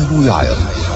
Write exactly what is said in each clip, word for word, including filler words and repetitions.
القلب يعظ.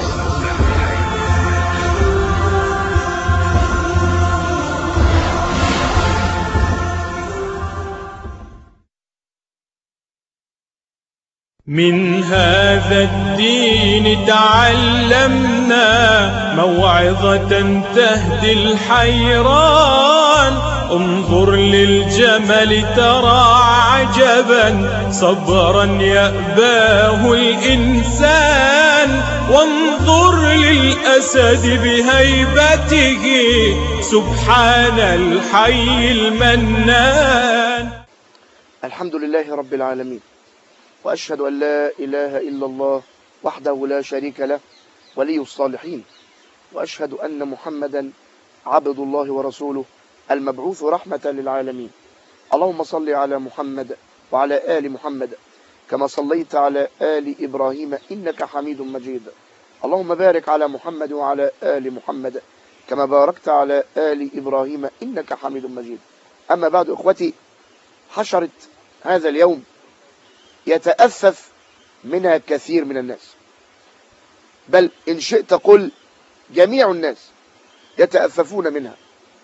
من هذا الدين تعلمنا موعظة تهدي الحيران. انظر للجمل ترى عجبا صبرا يأباه الإنسان، وانظر للأسد بهيبته سبحان الحي المنان. الحمد لله رب العالمين، وأشهد أن لا إله إلا الله وحده لا شريك له ولي الصالحين، وأشهد أن محمدا عبد الله ورسوله المبعوث رحمة للعالمين. اللهم صل على محمد وعلى آل محمد كما صليت على آل إبراهيم إنك حميد مجيد. اللهم بارك على محمد وعلى آل محمد كما باركت على آل إبراهيم إنك حميد مجيد. أما بعد إخوتي، حشرت هذا اليوم يتأفف منها كثير من الناس، بل إن شئت قل جميع الناس يتأففون منها،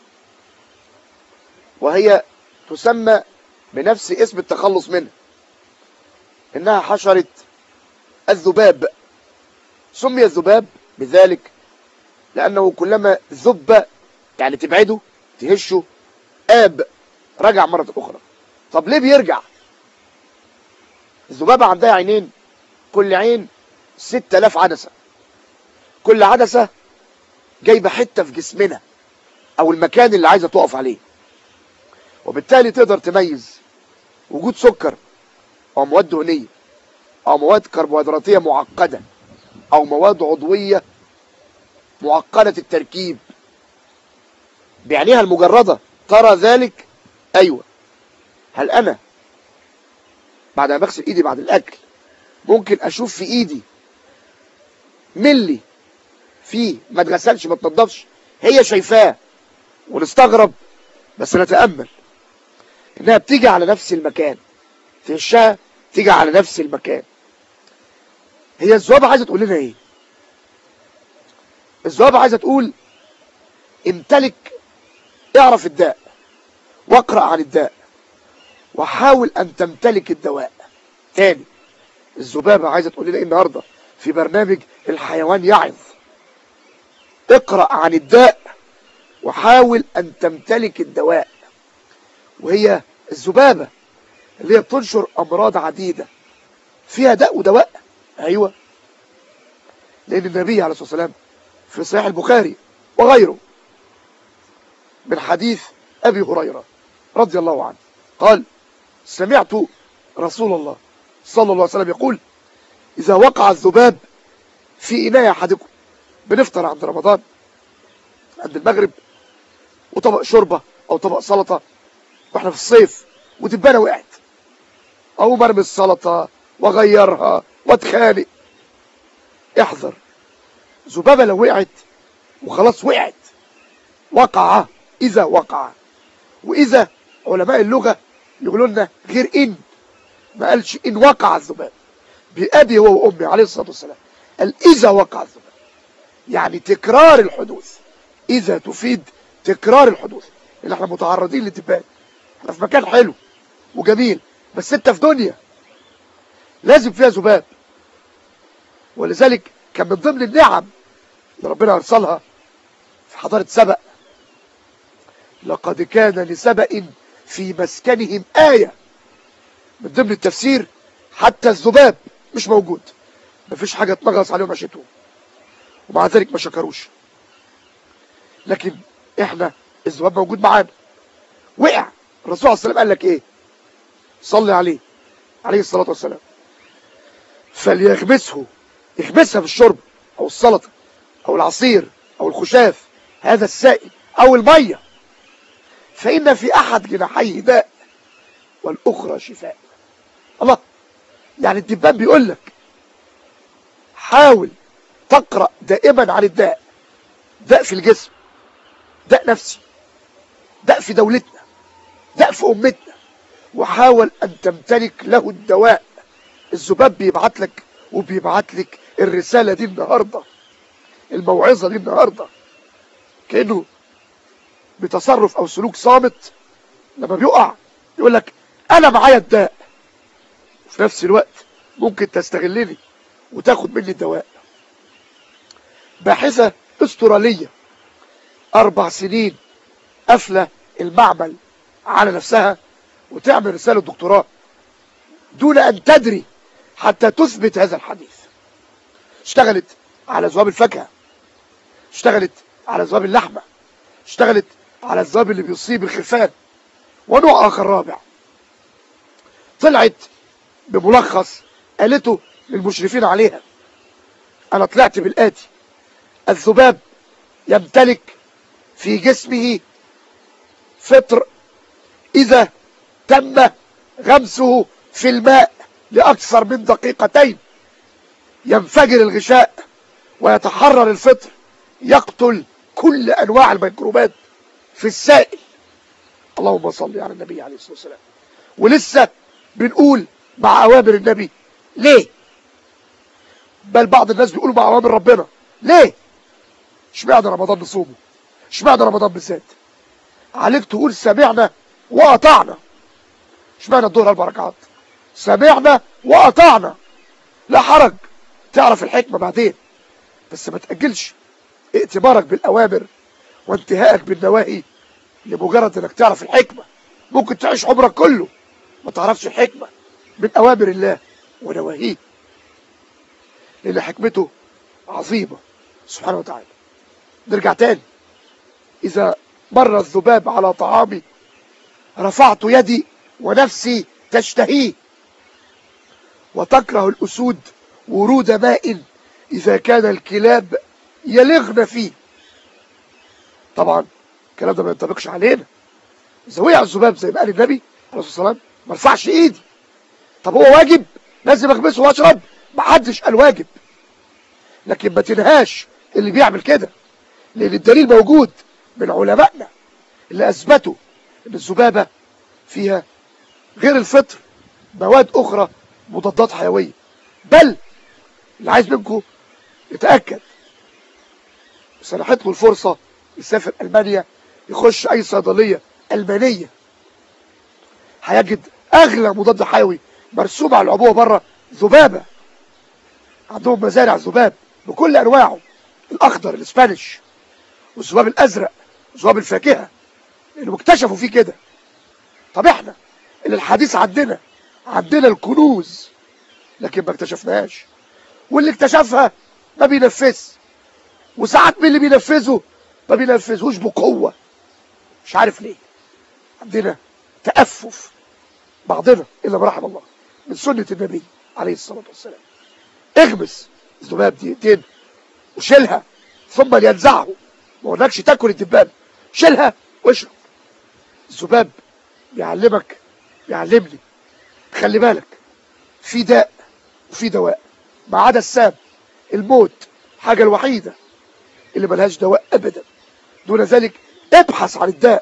وهي تسمى بنفس اسم التخلص منها، إنها حشرة الذباب. سمي الذباب بذلك لأنه كلما ذب يعني تبعده تهشه آب رجع مرة أخرى. طب ليه بيرجع؟ الذبابة عندها عينين، كل عين ستة آلاف عدسة، كل عدسة جايبة حتة في جسمنا أو المكان اللي عايزة تقف عليه، وبالتالي تقدر تميز وجود سكر أو مواد دهنية أو مواد كربوهيدراتية معقدة أو مواد عضوية معقدة التركيب بعينيها المجردة. ترى ذلك؟ أيوة. هل أنا بعد ما بغسل ايدي بعد الاكل ممكن اشوف في ايدي ملي فيه ما اتغسلش ما اتنضفش؟ هي شايفاه ونستغرب، بس نتامل انها بتيجي على نفس المكان، تهشها تيجي على نفس المكان. هي الذبابة عايزه تقول لنا ايه؟ الذبابة عايزه تقول امتلك، اعرف الداء واقرأ عن الداء وحاول أن تمتلك الدواء. تاني، الذبابة عايزة تقول لنا إيه النهاردة في برنامج الحيوان يعظ؟ اقرأ عن الداء وحاول أن تمتلك الدواء. وهي الذبابة اللي هي بتنشر أمراض عديدة فيها داء ودواء. أيوة، لأن النبي عليه الصلاة والسلام في صحيح البخاري وغيره من حديث أبي هريرة رضي الله عنه قال: سمعت رسول الله صلى الله عليه وسلم يقول: إذا وقع الذباب في إناء أحدكم، بنفطر عند رمضان عند المغرب وطبق شوربة أو طبق سلطة وإحنا في الصيف ودبانة وقعت، أو مرمي السلطة وغيرها واتخانق، احذر. ذبابة لو وقعت وخلاص وقعت، وقع إذا وقع. وإذا علماء اللغة يقولوا لنا غير إن، ما قالش إن وقع الذباب، بأبي هو وأمي عليه الصلاة والسلام قال إذا وقع الذباب، يعني تكرار الحدوث. إذا تفيد تكرار الحدوث، لأن احنا متعرضين للدبان، احنا في مكان حلو وجميل، بس انت في دنيا لازم فيها ذباب. ولذلك كان من ضمن النعم اللي ربنا أرسلها في حضارة سبأ: لقد كان لسبأ في مسكنهم آية. من ضمن التفسير حتى الذباب مش موجود، مفيش حاجة تنغص عليهم عيشتهم، ومع ذلك ما شكروش. لكن احنا الذباب موجود معانا. وقع الرسول عليه السلام قال لك ايه؟ صلي عليه عليه الصلاة والسلام: فليغمسه، يغمسها في الشرب او السلطة او العصير او الخشاف هذا السائل او المية، فإن في أحد جناحيه داء والأخرى شفاء. الله، يعني الدبان بيقول لك حاول تقرأ دائما عن الداء. داء في الجسم، داء نفسي، داء في دولتنا، داء في أمتنا، وحاول أن تمتلك له الدواء. الذباب بيبعت لك وبيبعت لك الرسالة دي النهاردة، الموعظة دي النهاردة، كأنه بتصرف أو سلوك صامت لما بيقع يقول لك أنا معايا الداء، وفي نفس الوقت ممكن تستغلني وتاخد مني الدواء. باحثة استرالية أربع سنين قافلة المعمل على نفسها وتعمل رسالة دكتوراه دون أن تدري حتى تثبت هذا الحديث. اشتغلت على ذباب الفاكهة، اشتغلت على ذباب اللحمة، اشتغلت على الذباب اللي بيصيب الخرفان ونوع آخر رابع. طلعت بملخص قالته للمشرفين عليها: أنا طلعت بالآتي: الذباب يمتلك في جسمه فطر إذا تم غمسه في الماء لأكثر من دقيقتين ينفجر الغشاء ويتحرر الفطر، يقتل كل أنواع الميكروبات في السائل. اللهم صل على النبي عليه الصلاة والسلام. ولسه بنقول مع أوامر النبي ليه؟ بل بعض الناس بيقولوا مع أوامر ربنا ليه؟ اشمعنى رمضان نصومه؟ اشمعنى رمضان بالذات؟ عليك تقول سمعنا وأطعنا. اشمعنى الظهر أربع ركعات؟ سمعنا وأطعنا، لا حرج، تعرف الحكمة بعدين، بس ما تأجلش ائتبارك بالأوامر وانتهائك بالنواهي لمجرد انك تعرف الحكمة. ممكن تعيش عمرك كله ما تعرفش الحكمة من أوامر الله ونواهيه، لأن حكمته عظيمة سبحانه وتعالى. نرجع تاني: إذا مر الذباب على طعامي رفعت يدي ونفسي تشتهيه، وتكره الأسود ورود ماء إذا كان الكلاب يلغن فيه. طبعا الكلام ده ما ينطبقش علينا. إذا وقع الذباب زي ما قال النبي عليه الصلاة والسلام ما ارفعش إيدي. طب هو واجب لازم أغمسه وأشرب؟ ما حدش قال واجب، لكن ما تنهاش اللي بيعمل كده، لأن الدليل موجود من علمائنا اللي أثبتوا إن الذبابة فيها غير الفطر مواد أخرى مضادات حيوية. بل اللي عايز منكم يتأكد، سنحت له الفرصة يسافر ألمانيا، يخش أي صيدلية ألمانية، هيجد أغلى مضاد حيوي مرسوم على العبوة بره ذبابة. عندهم مزارع ذباب بكل أنواعه، الأخضر، الإسبانيش، والذباب الأزرق، ذباب الفاكهة، اللي اكتشفوا فيه كده. طب احنا اللي الحديث عندنا عندنا الكنوز لكن ما اكتشفناهاش، واللي اكتشفها ما بينفذ، وساعات من اللي بينفذه ما بينفذهوش بقوة، مش عارف ليه. عندنا تأفف بعضنا إلا ما رحم الله من سنة النبي عليه الصلاة والسلام. اغمس الذباب دقيقتين وشيلها ثم ينزعه، ما قلناكش تاكل الدبان، شيلها واشرب. الذباب بيعلمك بيعلمني خلي بالك في داء وفي دواء، ما عدا السام الموت، الحاجة الوحيدة اللي ملهاش دواء أبدا. دون ذلك ابحث عن الداء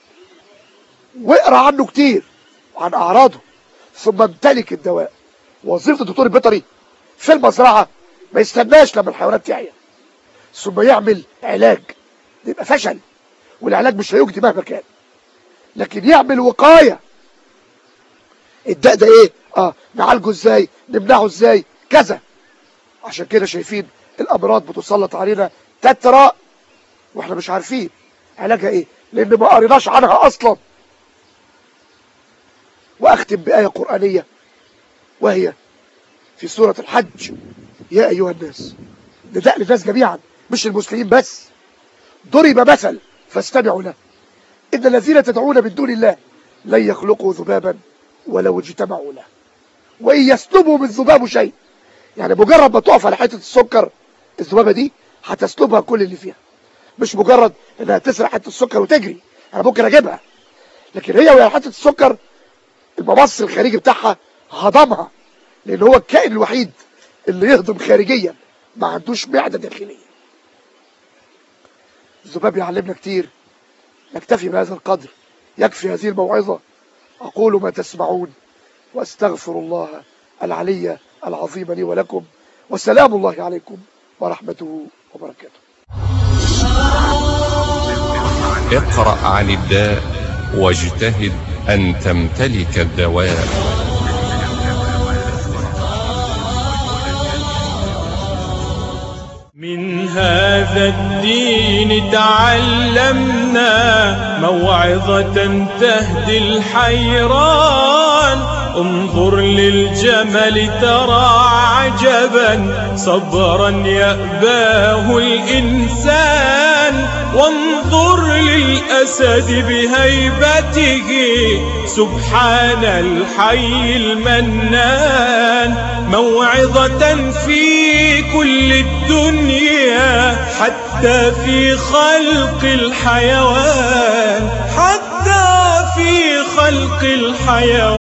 واقرأ عنه كتير وعن أعراضه ثم امتلك الدواء. وظيفة الدكتور البيطري في المزرعة ما يستناش لما الحيوانات تعيا ثم يعمل علاج، ده يبقى فشل، والعلاج مش هيجدي مهما كان، لكن يعمل وقاية. الداء ده ايه؟ اه نعالجه ازاي، نمنعه ازاي، كذا. عشان كده شايفين الامراض بتسلط علينا تترى واحنا مش عارفين علاجها ايه، لان ما قريناش عنها اصلا. واختم بآية قرآنية وهي في سورة الحج: يا ايها الناس، نداء للناس جميعا مش المسلمين بس. ضرب مثل فاستمعوا له، ان الذين تدعون من دون الله لن يخلقوا ذبابا ولو اجتمعوا له وان يسلبهم الذباب شيء. يعني مجرد ما تقف على حته السكر الذبابه دي هتسلبها كل اللي فيها، مش مجرد انها تسرق حته السكر وتجري، انا ممكن اجيبها، لكن هي وهي حته السكر الممص الخارجي بتاعها هضمها، لان هو الكائن الوحيد اللي يهضم خارجيا، ما عندوش معده داخليه. الذباب يعلمنا كتير، نكتفي بهذا القدر، يكفي هذه الموعظه. اقول ما تسمعون واستغفر الله العلي العظيم لي ولكم. وسلام الله عليكم ورحمته وبركاته. اقرأ عن الداء واجتهد أن تمتلك الدواء. من هذا الدين تعلمنا موعظة تهدي الحيران. انظر للجمل ترى عجبا صبرا يأباه الإنسان. وانظر للأسد بهيبته سبحان الحي المنان. موعظة في كل الدنيا حتى في خلق الحيوان، حتى في خلق الحيوان.